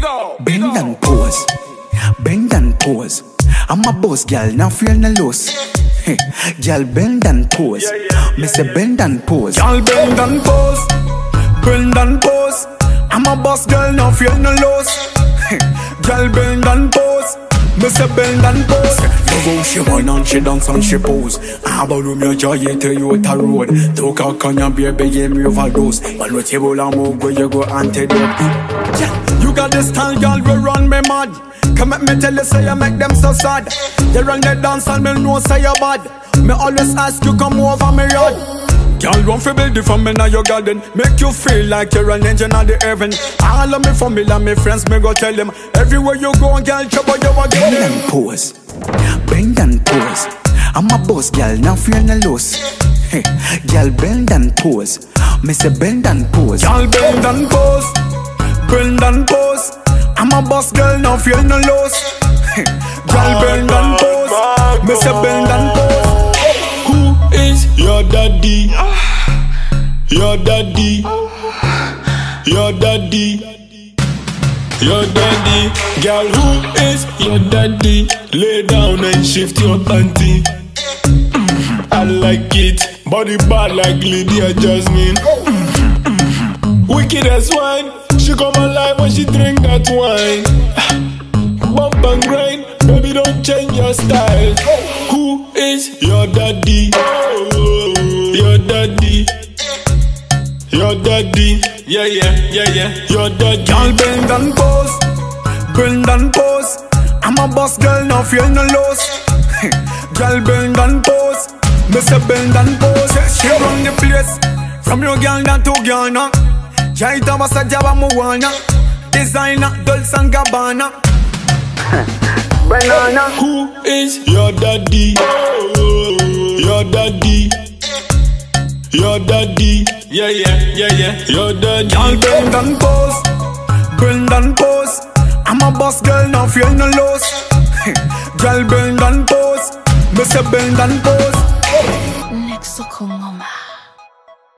Bend and pose, bend and pose. I'm a boss, girl, now feel no loss. Hey, girl, bend and pose. Me say bend and pose. Girl, bend and pose, bend and pose. I'm a boss, girl, now feel no loss. Hey, girl, bend and pose. Me say bend and pose. Love how she whine and she dance and she pose. I room your joy to you at a road. Took a can your baby, yeah, me overdose. One with table and move where you go antidote. Yeah, you got this style, girl, we run me mad. Come make me tell you, say you make them so sad. They run the dance and me know say you bad. Me always ask you come over me yard. Girl, run for build it from me now your garden. Make you feel like you're an engine of the heaven. All of me family and me friends, me go tell them. Everywhere you go, girl, trouble you again. Bend and pose, bend and pose. I'm a boss, girl, now feel no loss. Hey, girl, bend and pose. Me say bend and pose. Girl, bend and pose, bend and pose. I'm a boss, girl, now feel no loss. Hey, girl, bend and pose. Me say bend and pose. Who is your daddy? Your daddy, your daddy, your daddy. Girl, who is your daddy? Lay down and shift your panty. I like it, body bad like Lydia Jasmine. Wicked as wine, she come alive when she drink that wine. Bump and grind, baby don't change your style. Who is your daddy? Your daddy. Your daddy, yeah, your daddy. Girl, bend and pose, bend and pose. I'm a boss, girl, now feel no loss. Girl, bend and pose, me say bend and pose. She run the place, from your girl down to Ghana. Jaita wasa java Moana, designer Dolce and Gabbana. Banana. Who is your daddy? Your daddy. Your daddy, yeah, your daddy. Girl, bend and pose, bend and pose. I'm a boss, girl, now feel no loss. Girl, bend and pose, me say bend and pose. Next to Kungoma.